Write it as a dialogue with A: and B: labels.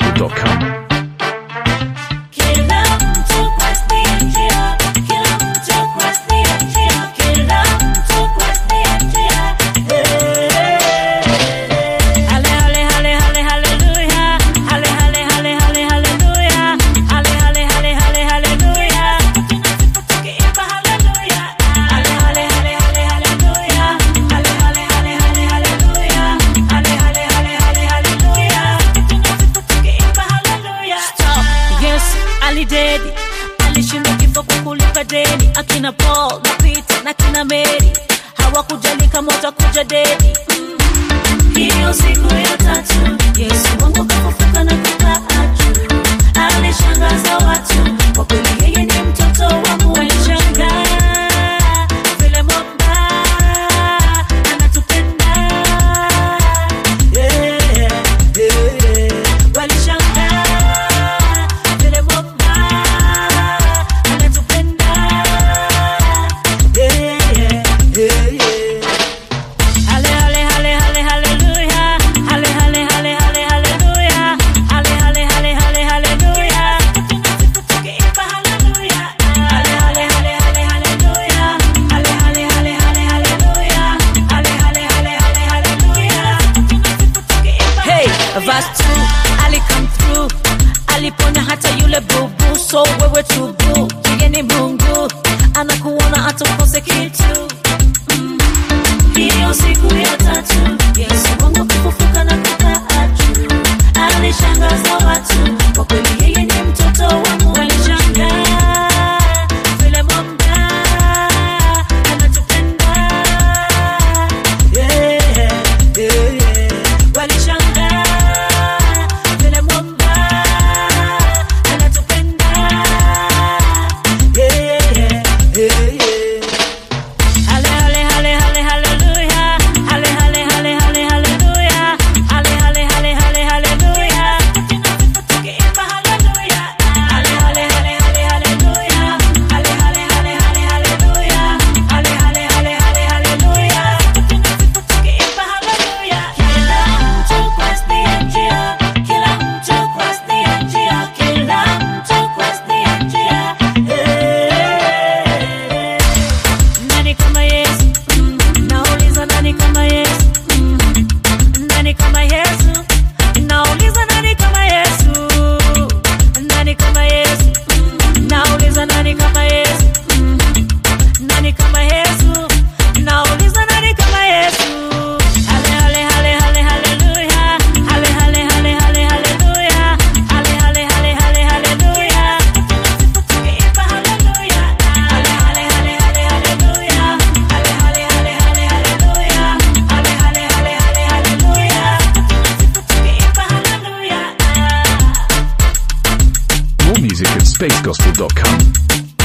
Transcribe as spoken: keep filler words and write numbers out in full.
A: gospel dot com.
B: Akina Paul, na Peter, na kina Mary hawakujali kama watakuja dedi. Hiyo siku ya tatu Yesu wangu kafufuka na kukaa juu. Alishangaza watu, kwa kweli yeye ni mtoto wa Mungu. Walishangaa vile Mungu anatupenda. Yeah, yeah, yeah. Walishangaa vile Mungu verse two, Ali come through. Aliponya hata yule bubu. So wewe tubu, yeye ni Mungu, anakuona hata ukose kitu. mm. Hiyo siku ya tatu Yesu wangu kafufuka na kukaa juu. Alishangaza watu, kwa kweli yeye ni mtoto wa Mungu. Walishangaa vile Mungu anatupenda. Yeah, yeah, yeah. Walishangaa
A: More music at space gospel dot com.